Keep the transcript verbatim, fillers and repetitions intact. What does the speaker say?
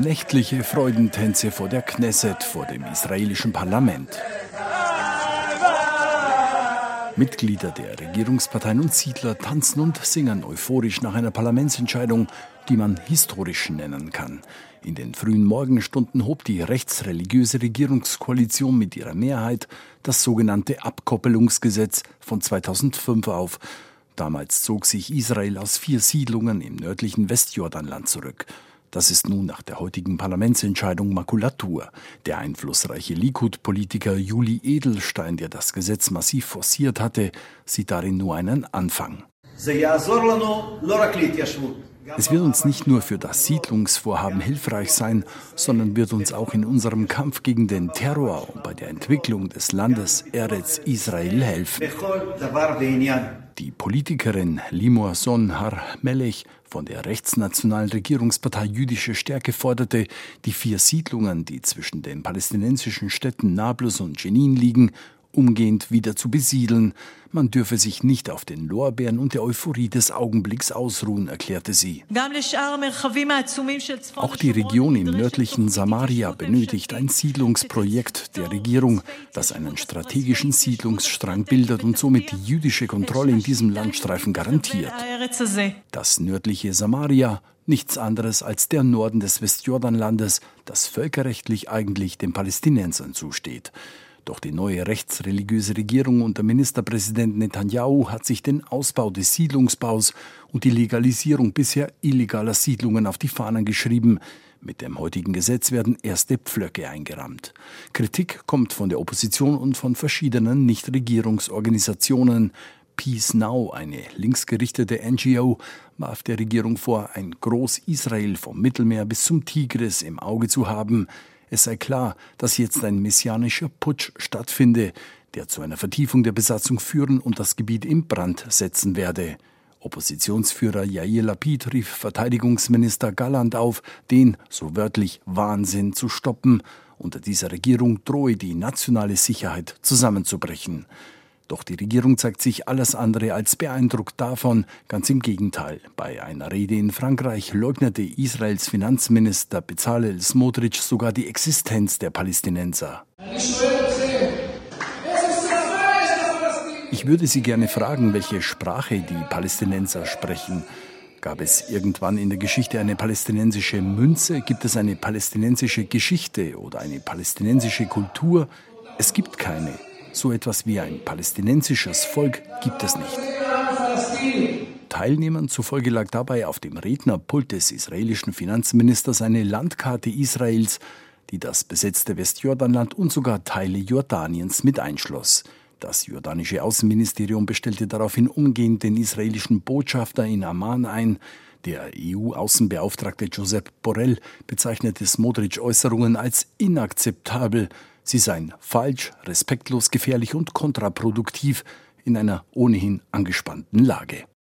Nächtliche Freudentänze vor der Knesset, vor dem israelischen Parlament. Mitglieder der Regierungsparteien und Siedler tanzen und singen euphorisch nach einer Parlamentsentscheidung, die man historisch nennen kann. In den frühen Morgenstunden hob die rechtsreligiöse Regierungskoalition mit ihrer Mehrheit das sogenannte Abkoppelungsgesetz von zweitausendfünf auf. Damals zog sich Israel aus vier Siedlungen im nördlichen Westjordanland zurück. Das ist nun nach der heutigen Parlamentsentscheidung Makulatur. Der einflussreiche Likud-Politiker Juli Edelstein, der das Gesetz massiv forciert hatte, sieht darin nur einen Anfang. Es wird uns nicht nur für das Siedlungsvorhaben hilfreich sein, sondern wird uns auch in unserem Kampf gegen den Terror und bei der Entwicklung des Landes Eretz Israel helfen. Die Politikerin Limor Son Har Melech von der rechtsnationalen Regierungspartei Jüdische Stärke forderte, die vier Siedlungen, die zwischen den palästinensischen Städten Nablus und Jenin liegen, umgehend wieder zu besiedeln. Man dürfe sich nicht auf den Lorbeeren und der Euphorie des Augenblicks ausruhen, erklärte sie. Auch die Region im nördlichen Samaria benötigt ein Siedlungsprojekt der Regierung, das einen strategischen Siedlungsstrang bildet und somit die jüdische Kontrolle in diesem Landstreifen garantiert. Das nördliche Samaria, nichts anderes als der Norden des Westjordanlandes, das völkerrechtlich eigentlich den Palästinensern zusteht. Doch die neue rechtsreligiöse Regierung unter Ministerpräsident Netanyahu hat sich den Ausbau des Siedlungsbaus und die Legalisierung bisher illegaler Siedlungen auf die Fahnen geschrieben. Mit dem heutigen Gesetz werden erste Pflöcke eingerammt. Kritik kommt von der Opposition und von verschiedenen Nichtregierungsorganisationen. Peace Now, eine linksgerichtete N G O, warf der Regierung vor, ein Groß-Israel vom Mittelmeer bis zum Tigris im Auge zu haben. Es sei klar, dass jetzt ein messianischer Putsch stattfinde, der zu einer Vertiefung der Besatzung führen und das Gebiet in Brand setzen werde. Oppositionsführer Yair Lapid rief Verteidigungsminister Galland auf, den, so wörtlich, Wahnsinn zu stoppen. Unter dieser Regierung drohe die nationale Sicherheit zusammenzubrechen. Doch die Regierung zeigt sich alles andere als beeindruckt davon. Ganz im Gegenteil. Bei einer Rede in Frankreich leugnete Israels Finanzminister Bezalel Smotrich sogar die Existenz der Palästinenser. Ich würde Sie gerne fragen, welche Sprache die Palästinenser sprechen. Gab es irgendwann in der Geschichte eine palästinensische Münze? Gibt es eine palästinensische Geschichte oder eine palästinensische Kultur? Es gibt keine. So etwas wie ein palästinensisches Volk gibt es nicht. Teilnehmern zufolge lag dabei auf dem Rednerpult des israelischen Finanzministers eine Landkarte Israels, die das besetzte Westjordanland und sogar Teile Jordaniens mit einschloss. Das jordanische Außenministerium bestellte daraufhin umgehend den israelischen Botschafter in Amman ein. Der E U-Außenbeauftragte Josep Borrell bezeichnete Smotrich Äußerungen als inakzeptabel. Sie seien falsch, respektlos, gefährlich und kontraproduktiv in einer ohnehin angespannten Lage.